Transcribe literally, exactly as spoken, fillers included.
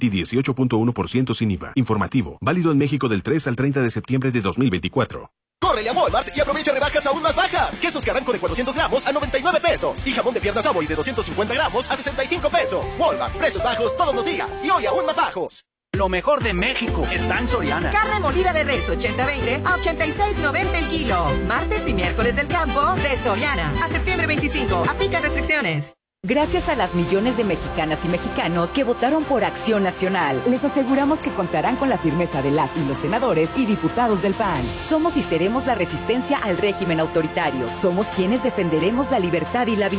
T dieciocho punto uno por ciento sin I V A. Informativo. Válido en México del tres al treinta de septiembre de dos mil veinticuatro. ¡Córrele a Walmart y aprovecha rebajas aún más bajas! Quesos Carranco de cuatrocientos gramos a noventa y nueve pesos. Y jamón de pierna Savoy de doscientos cincuenta gramos a sesenta y cinco pesos. Walmart. Precios bajos todos los días. Y hoy aún más bajos. Lo mejor de México está en Soriana. Carne molida de res ochenta veinte a ochenta y seis noventa el kilo. Martes y miércoles del campo de Soriana. A septiembre veinticinco. Aplican restricciones. Gracias a las millones de mexicanas y mexicanos que votaron por Acción Nacional, les aseguramos que contarán con la firmeza de las y los senadores y diputados del P A N. Somos y seremos la resistencia al régimen autoritario. Somos quienes defenderemos la libertad y la vida.